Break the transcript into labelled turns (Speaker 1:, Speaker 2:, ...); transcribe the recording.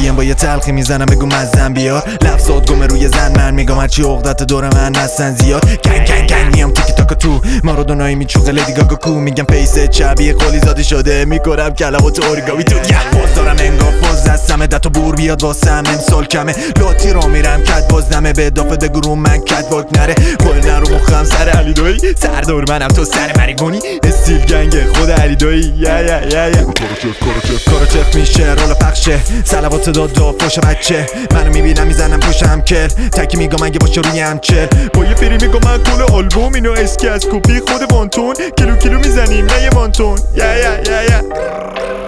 Speaker 1: پیم با یه تلخی میزنم بگو مزن بیار لفظات گمه روی زن من میگم هرچی عقدت دور من هستن زیاد گنگ میام تیکی تاکا تو مارادونایی میچوقه لیدی گاگا کو میگم پیس چبیه قولی زاده شده میکنم کلمات اوریگامی تو پوز دارم انگار پوز دستمه دتا بور بیاد واسم امسال کمه لاتی رو میرم کت باز نمه به اضافه دگرون من کت باک نره کل نرو مخم سر علی دایی سردار منم تو سر مریگونی استیل گنگ خود علی دایی کاروچف میشه رول پخشه سلوات داد فوش بچه منو میبینم میزنم پوشم کل تکی میگم اگه باشه روی هم چل با یه فری میگم من کل آلبوم اینو اسکی از کوپی خود وانتون کیلو میزنیم نه یه وانتون